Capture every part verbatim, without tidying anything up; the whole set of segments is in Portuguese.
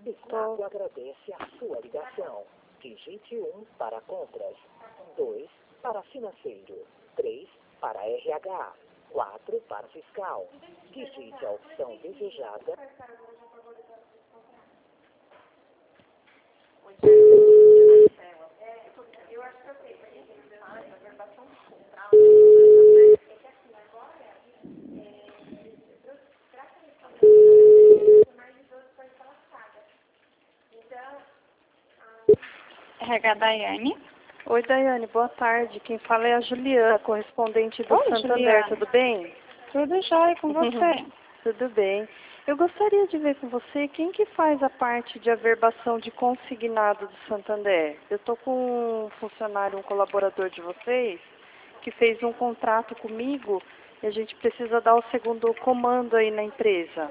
Bistrato agradece a sua ligação. Digite um para compras, dois para financeiro, três para R H, quatro para fiscal. Digite a opção desejada. R H Daiane. Oi, Daiane, boa tarde. Quem fala é a Juliana, correspondente do Oi, Santander, Juliana. tudo bem? Tudo jóia com você? Tudo bem. Eu gostaria de ver com você quem que faz a parte de averbação de consignado do Santander. Eu estou com um funcionário, um colaborador de vocês, que fez um contrato comigo e a gente precisa dar o segundo comando aí na empresa.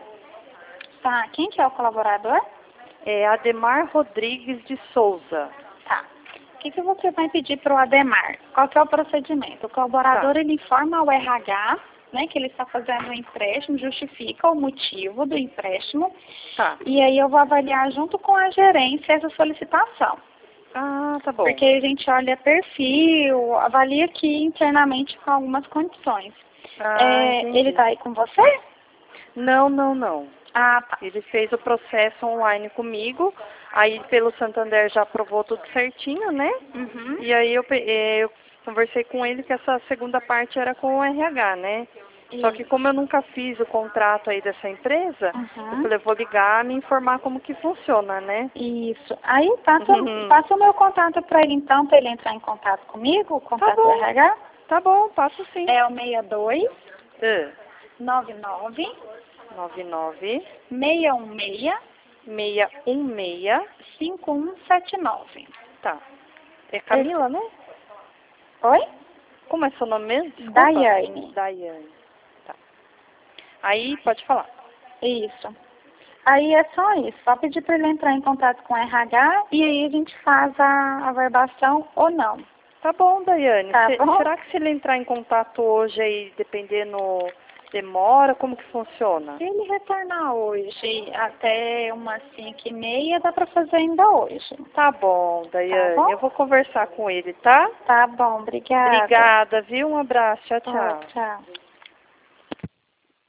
Tá, quem que é o colaborador? É Ademar Rodrigues de Souza. Tá. O que, que você vai pedir para o Ademar? Qual que é o procedimento? O colaborador, Tá. ele informa ao R H, né, que ele está fazendo o empréstimo, justifica o motivo do empréstimo. Tá. E aí eu vou avaliar junto com a gerência essa solicitação. Ah, tá bom. Porque a gente olha perfil, avalia aqui internamente com algumas condições. Ah, É, entendi. ele está aí com você? Não, não, não. Ah, tá. Ele fez o processo online comigo, aí pelo Santander já aprovou tudo certinho, né? Uhum. E aí eu, pe- eh, eu conversei com ele que essa segunda parte era com o R H, né? Só que como eu nunca fiz o contrato aí dessa empresa, Uhum. eu falei, eu vou ligar e me informar como que funciona, né? Isso. Aí passa, Uhum. passa o meu contato para ele então, para ele entrar em contato comigo, o contato Tá do bom. R H. Tá bom, passo sim. É o seis dois, É. nove nove, nove nove, seis um seis, seis um seis, cinco um sete nove. tá. É Camila, né? Oi? Como é seu nome mesmo? Desculpa. Daiane. Daiane. Tá. Aí, pode falar. Isso. Aí é só isso, só pedir para ele entrar em contato com o R H e aí a gente faz a averbação ou não. Tá bom, Daiane. Tá Se- bom? será que se ele entrar em contato hoje aí, dependendo, demora? Como que funciona? Se ele retornar hoje até umas cinco e meia, dá para fazer ainda hoje. Tá bom, Daiane. Tá bom? Eu vou conversar com ele, tá? Tá bom, obrigada. Obrigada, viu? Um abraço. Tchau, Tá, tchau. tchau.